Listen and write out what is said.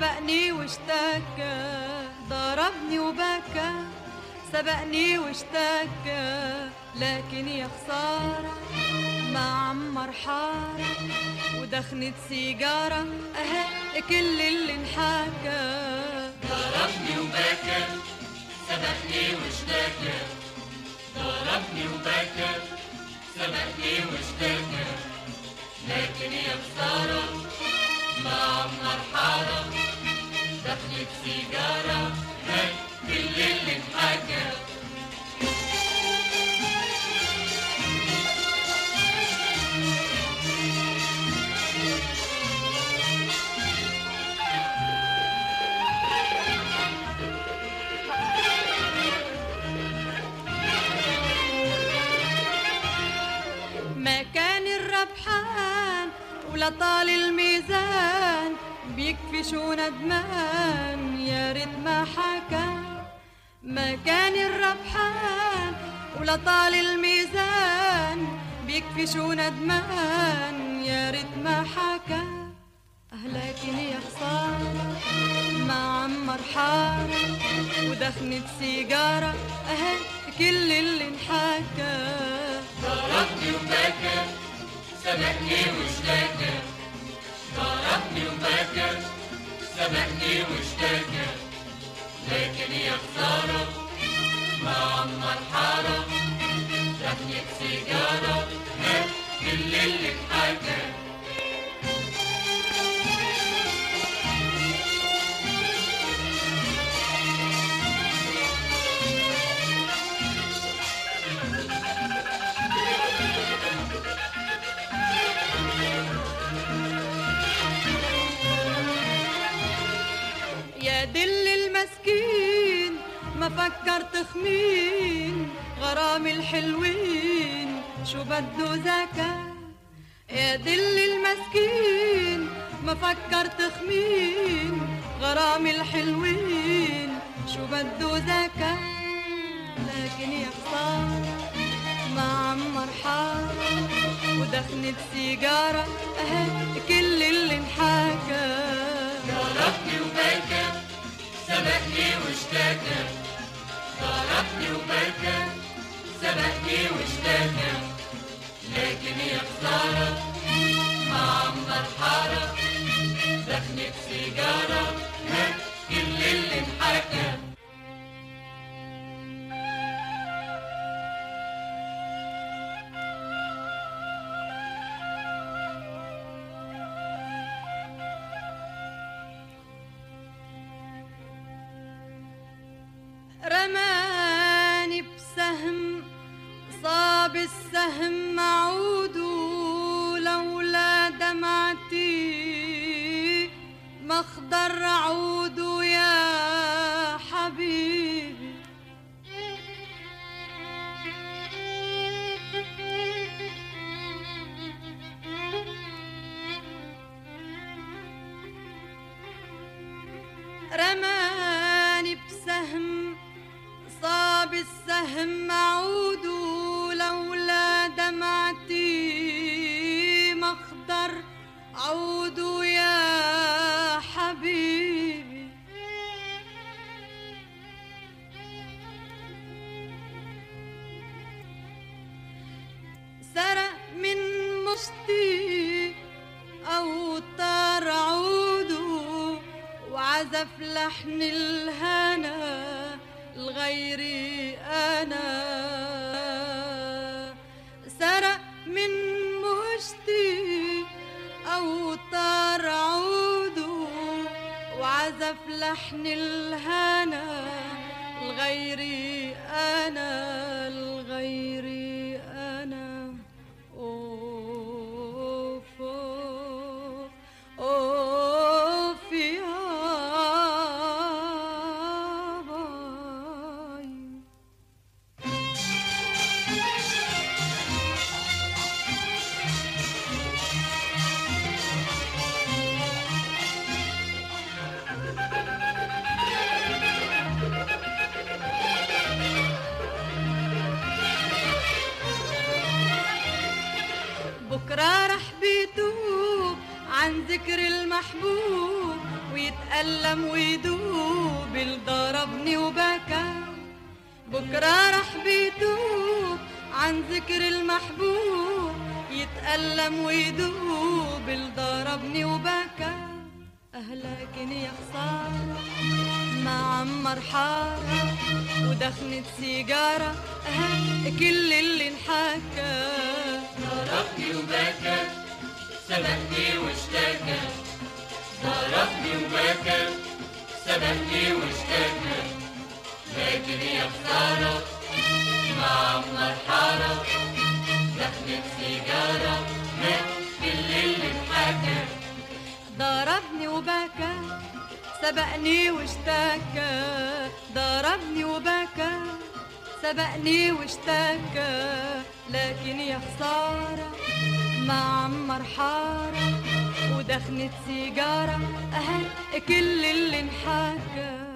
سبقني واشتكى ضربني وبكى سبقني واشتكى لكن يا خسارة معمر حارة ودخنة سيجارة اهي كل اللي انحكى. ضربني وبكى سبقني واشتكى ضربني وبكى سبقني واشتكى لكن يا خسارة معمر حارة دخلت سيجارة هاي كل اللي انحكى. ما كان الربحان ولا طال الميزان بيكفي شو ندمان يا ريت ما حكى. ما كان الربحان ولا طال الميزان بيكفي شو ندمان يا ريت ما حكى. لكن يا خسارة معمر حارة ودخنة سيجارة اهي كل اللي انحكى. ضربني وبكى سبقني واشتكى ضربني وبكى سبقني واشتكى لكن يا خسارة معمر حارة دخنة سيجارة هاي كل اللي انحكى. يا دل المسكين ما فكرت خمين غرام الحلوين شو بده زكاة. يا دل المسكين ما فكرت خمين غرام الحلوين شو بده زكاة. لكن يا خسارة معمر حارة ودخنة سيجارة اهي كل اللي انحكى. ضربني وبكى سبقني واشتكى ضربني وبكى سبقني واشتكى لكن يا خسارة معمر حارة دخنة سيجارة هاي كل اللي انحكى. رماني بسهم صاب السهم عوده لولا دمعتي مخضر عوده يا حبيبي. رماني بسهم صاب السهم عوده لولا دمعتي مخضر عوده يا حبيبي. سرق من مشتي أوتار عوده وعزف لحن الهنا لغيري أنا. سرق من مشتي أوتار عوده وعزف لحن الهنا لغيري أنا لغيري أنا. أوف أوف أوف يا يتألم ويدوب، اللي ضربني وبكى بكرة راح بيتوب عن ذكر المحبوب. يتألم ويدوب، اللي ضربني وبكى. لكن يا خسارة ما عمر حارة ودخنت سيجارة كل اللي انحكى. ضربني وبكى سبقني واشتكى، ضربني وبكى سبقني واشتكى. لكن يا خسارة ما عمر حارة دخلت سيجارة مات كل اللي انحكى. ضربني وبكى سبقني واشتكى، ضربني وبكى سبقني واشتكى. لكن يا خسارة ما عمر حارة ودخنت سيجارة كل اللي انحكى.